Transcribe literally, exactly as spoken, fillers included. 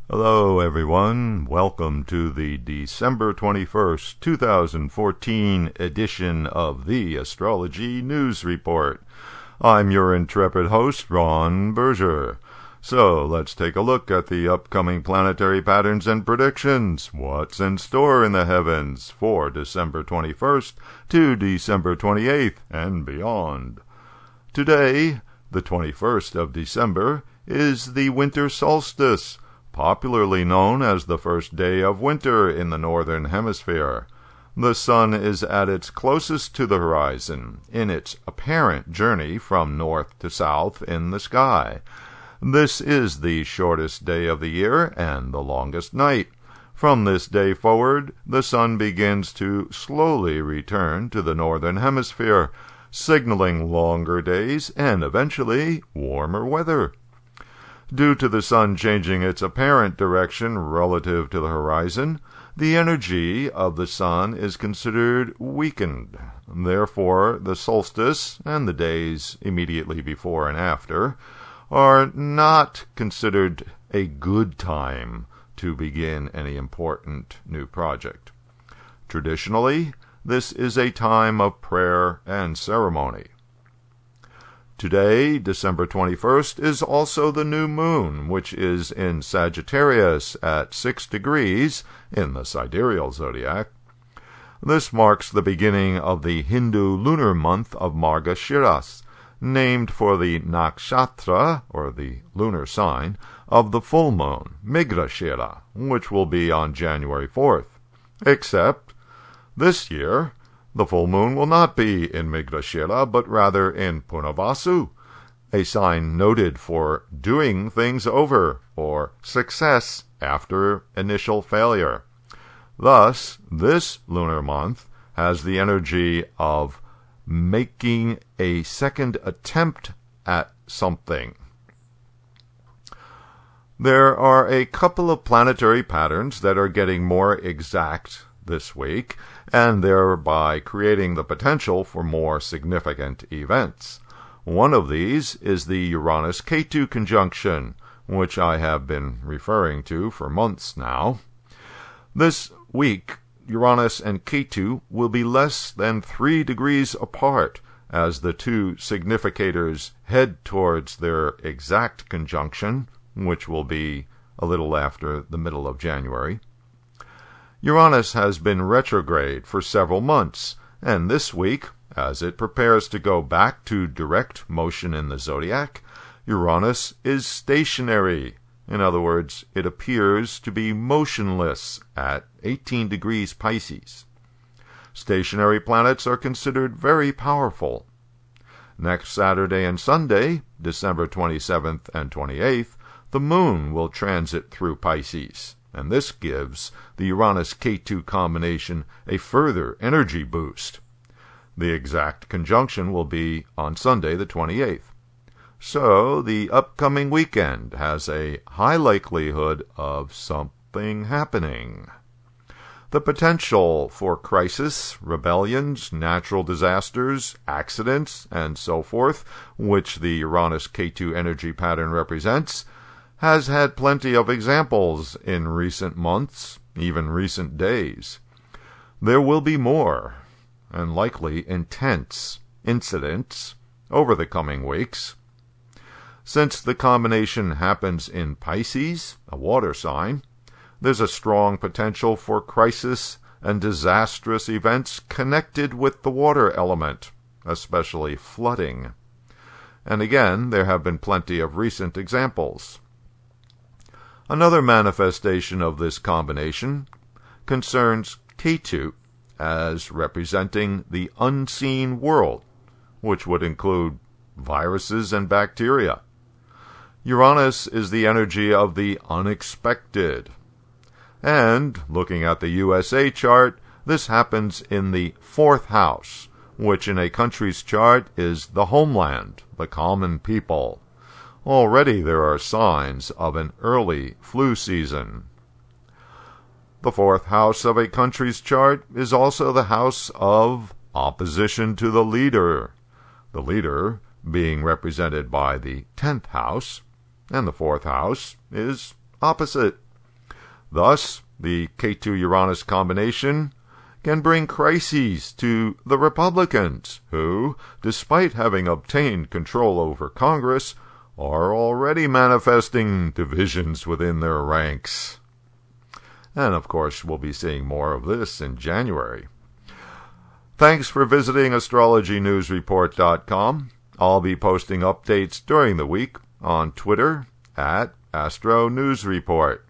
Hello, everyone. Welcome to the December twenty-first, two thousand fourteen edition of the Astrology News Report. I'm your intrepid host, Ron Berger. So, let's take a look at the upcoming planetary patterns and predictions. What's in store in the heavens for December twenty-first to December twenty-eighth and beyond. Today, the twenty-first of December, is the winter solstice, popularly known as the first day of winter in the northern hemisphere. The sun is at its closest to the horizon in its apparent journey from north to south in the sky. This is the shortest day of the year and the longest night. From this day forward, the sun begins to slowly return to the northern hemisphere, signaling longer days and eventually warmer weather. Due to the sun changing its apparent direction relative to the horizon, the energy of the sun is considered weakened. Therefore, the solstice and the days immediately before and after are not considered a good time to begin any important new project. Traditionally, this is a time of prayer and ceremony. Today, December twenty-first, is also the new moon, which is in Sagittarius at six degrees in the sidereal zodiac. This marks the beginning of the Hindu lunar month of Margashiras, named for the nakshatra, or the lunar sign, of the full moon, Mrigadhira, which will be on January fourth. Except, this year, the full moon will not be in Mrigadhira, but rather in Punarvasu, a sign noted for doing things over, or success after initial failure. Thus, this lunar month has the energy of making a second attempt at something. There are a couple of planetary patterns that are getting more exact this week, and thereby creating the potential for more significant events. One of these is the Uranus-Ketu conjunction, which I have been referring to for months now. This week, Uranus and Ketu will be less than three degrees apart as the two significators head towards their exact conjunction, which will be a little after the middle of January. Uranus has been retrograde for several months, and this week, as it prepares to go back to direct motion in the zodiac, Uranus is stationary. In other words, it appears to be motionless at eighteen degrees Pisces. Stationary planets are considered very powerful. Next Saturday and Sunday, December twenty-seventh and twenty-eighth, the moon will transit through Pisces, and this gives the Uranus-Ketu combination a further energy boost. The exact conjunction will be on Sunday the twenty-eighth. So, the upcoming weekend has a high likelihood of something happening. The potential for crisis, rebellions, natural disasters, accidents, and so forth, which the Uranus-Ketu energy pattern represents, has had plenty of examples in recent months, even recent days. There will be more, and likely intense, incidents over the coming weeks. Since the combination happens in Pisces, a water sign, there's a strong potential for crisis and disastrous events connected with the water element, especially flooding. And again, there have been plenty of recent examples. Another manifestation of this combination concerns Ketu as representing the unseen world, which would include viruses and bacteria. Uranus is the energy of the unexpected. And, looking at the U S A chart, this happens in the fourth house, which in a country's chart is the homeland, the common people. Already there are signs of an early flu season. The fourth house of a country's chart is also the house of opposition to the leader, the leader being represented by the tenth house, and the fourth house is opposite, Thus, the K two Uranus combination can bring crises to the Republicans, who, despite having obtained control over Congress, are already manifesting divisions within their ranks. And, of course, we'll be seeing more of this in January. Thanks for visiting astrology news report dot com. I'll be posting updates during the week on Twitter at Astro News Report.